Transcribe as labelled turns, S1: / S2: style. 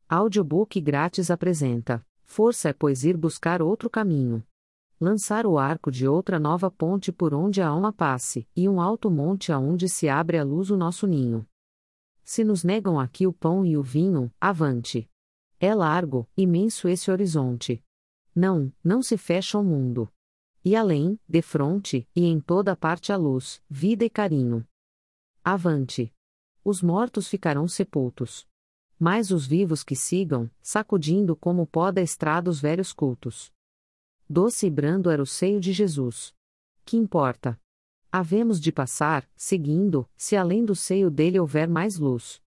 S1: Audiobook grátis apresenta: Força é pois ir buscar outro caminho. Lançar o arco de outra nova ponte por onde a alma passe, e um alto monte aonde se abre a luz o nosso ninho. Se nos negam aqui o pão e o vinho, avante. É largo, imenso esse horizonte. Não, não se fecha o mundo. E além, defronte, e em toda parte a luz, vida e carinho. Avante. Os mortos ficarão sepultos. Mas os vivos que sigam, sacudindo como pó da estrada os velhos cultos. Doce e brando era o seio de Jesus. Que importa? Havemos de passar, seguindo, se além do seio dele houver mais luz.